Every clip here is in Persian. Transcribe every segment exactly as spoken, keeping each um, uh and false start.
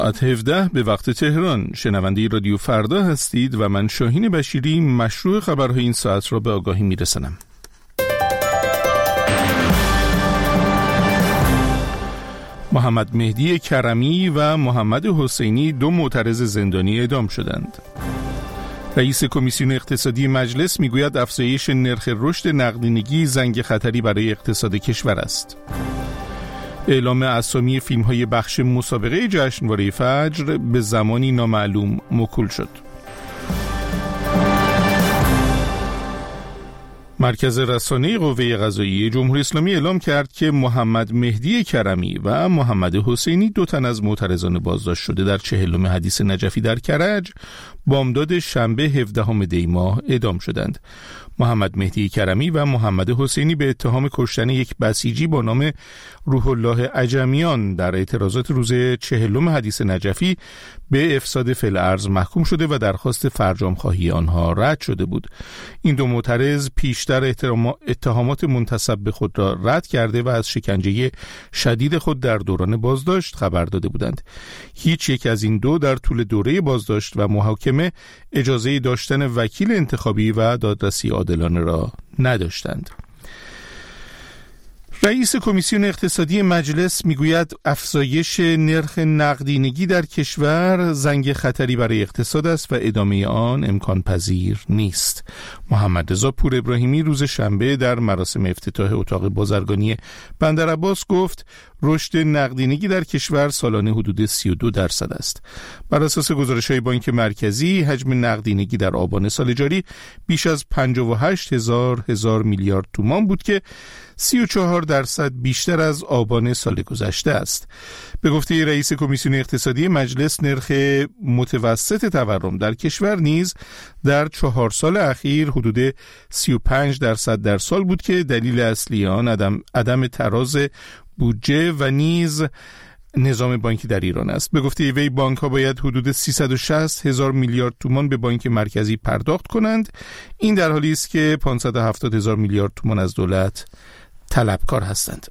ساعت هفده به وقت تهران. شنونده رادیو فردا هستید و من شاهین بشیری مشروع خبرهای این ساعت را به آگاهی میرسانم. محمد مهدی کرمی و محمد حسینی دو معترض زندانی اعدام شدند. رئیس کمیسیون اقتصادی مجلس میگوید افزایش نرخ رشد نقدینگی زنگ خطری برای اقتصاد کشور است. اعلام اسامی فیلم‌های بخش مسابقه جشنواره فجر به زمانی نامعلوم موکول شد. مرکز رسانه قوه قضاییه جمهوری اسلامی اعلام کرد که محمد مهدی کرمی و محمد حسینی دو تن از معترضان بازداشت شده در چهلم حدیث نجفی در کرج بامداد شنبه هفدهم دی ماه اعدام شدند. محمد مهدی کرمی و محمد حسینی به اتهام کشتن یک بسیجی با نام روح الله عجمیان در اعتراضات روز چهلم حدیث نجفی به افساد فی الارض محکوم شده و درخواست فرجام خواهی آنها رد شده بود. این دو معترض پیشتر اتهامات منتسب به خود را رد کرده و از شکنجه شدید خود در دوران بازداشت خبر داده بودند. هیچ یک از این دو در طول دوره بازداشت و محاکمه اجازه داشتن وکیل انتخابی و دادرسی عادلانه را نداشتند. رئیس کمیسیون اقتصادی مجلس میگوید افزایش نرخ نقدینگی در کشور زنگ خطری برای اقتصاد است و ادامه آن امکان پذیر نیست. محمد رضا پور ابراهیمی روز شنبه در مراسم افتتاح اتاق بازرگانی بندرعباس گفت رشد نقدینگی در کشور سالانه حدود سی و دو درصد است. بر اساس گزارش‌های بانک مرکزی حجم نقدینگی در آبان سال جاری بیش از پنجاه و هشت هزار هزار میلیارد تومان بود که سی و چهار درصد بیشتر از آبان سال گذشته است. به گفته رئیس کمیسیون اقتصادی مجلس نرخ متوسط تورم در کشور نیز در چهار سال اخیر حدود سی و پنج درصد در سال بود که دلیل اصلی آن عدم, عدم تراز بودجه و نیز نظام بانکی در ایران است. به گفته وی بانک ها باید حدود سیصد و شصت هزار میلیارد تومان به بانک مرکزی پرداخت کنند. این در حالی است که پانصد و هفتاد هزار میلیارد تومان از دولت طلبکار هستند.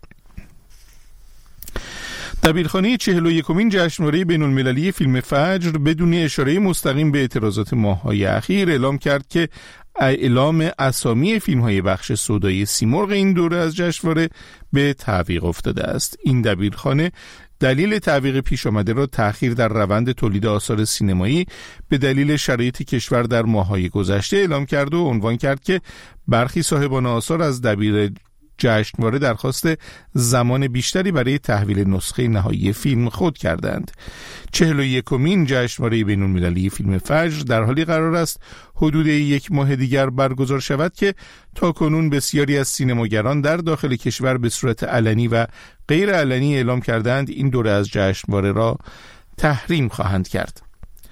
دبیرخانه چهل و یکمین جشنواره بین المللی فیلم فجر بدون اشاره مستقیم به اعتراضات ماه‌های اخیر اعلام کرد که اعلام اسامی فیلم‌های بخش سودای سیمرغ این دوره از جشنواره به تعویق افتاده است. این دبیرخانه دلیل تعویق پیش آمده را تأخیر در روند تولید آثار سینمایی به دلیل شرایط کشور در ماه‌های گذشته اعلام کرد و عنوان کرد که برخی صاحبان آثار از دبیر جشنواره درخواست زمان بیشتری برای تحویل نسخه نهایی فیلم خود کردند. چهل و یکمین جشنواره بین المللی فیلم فجر در حالی قرار است حدود یک ماه دیگر برگزار شود که تاکنون بسیاری از سینماگران در داخل کشور به صورت علنی و غیر علنی اعلام کردند این دوره از جشنواره را تحریم خواهند کرد.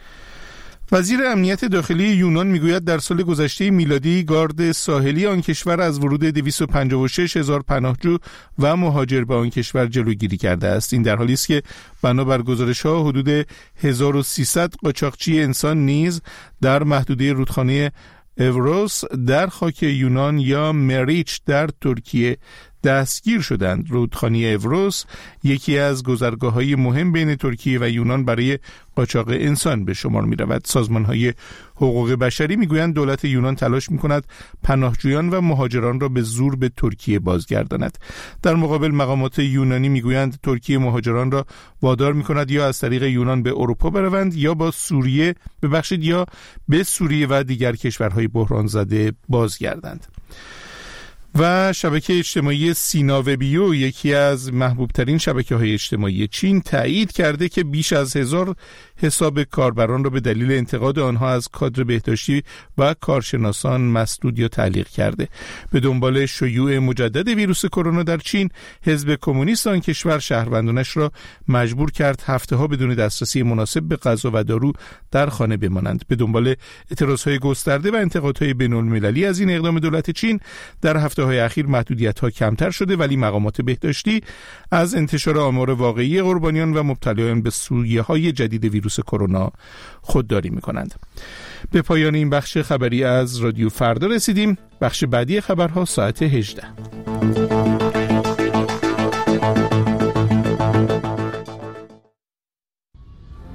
وزیر امنیت داخلی یونان میگوید در سال گذشته میلادی گارد ساحلی آن کشور از ورود دویست و پنجاه و شش هزار پناهجو و مهاجر به آن کشور جلوگیری کرده است. این در حالی است که بنابر گزارش‌ها حدود هزار و سیصد قاچاقچی انسان نیز در محدوده رودخانه اوروس در خاک یونان یا مریچ در ترکیه دستگیر شدند. رودخانه اوروس یکی از گذرگاه‌های مهم بین ترکیه و یونان برای قاچاق انسان به شمار می‌رود. سازمان‌های حقوق بشری می‌گویند دولت یونان تلاش می‌کند پناهجویان و مهاجران را به زور به ترکیه بازگرداند. در مقابل مقامات یونانی می‌گویند ترکیه مهاجران را وادار می‌کند یا از طریق یونان به اروپا بروند یا با سوریه ببخشید یا به سوریه و دیگر کشورهای بحران زده بازگردند. و شبکه اجتماعی سینا وبیو یکی از محبوب ترین شبکه‌های اجتماعی چین تایید کرده که بیش از هزار حساب کاربران را به دلیل انتقاد آنها از کادر بهداشتی و کارشناسان مسدود یا تعلیق کرده. به دنبال شیوع مجدد ویروس کرونا در چین، حزب کمونیست آن کشور شهروندانش را مجبور کرد هفته‌ها بدون دسترسی مناسب به غذا و دارو در خانه بمانند. به دنبال اعتراضهای گسترده و انتقادهای بین‌المللی از این اقدام دولت چین، در هفته‌های اخیر محدودیت‌ها کمتر شده، ولی مقامات بهداشتی از انتشار آمار واقعی قربانیان و مبتلایان به سویه‌های جدید ویروس کرونا خودداری می‌کنند. به پایان این بخش خبری از رادیو فردا رسیدیم. بخش بعدی خبرها ساعت هجده.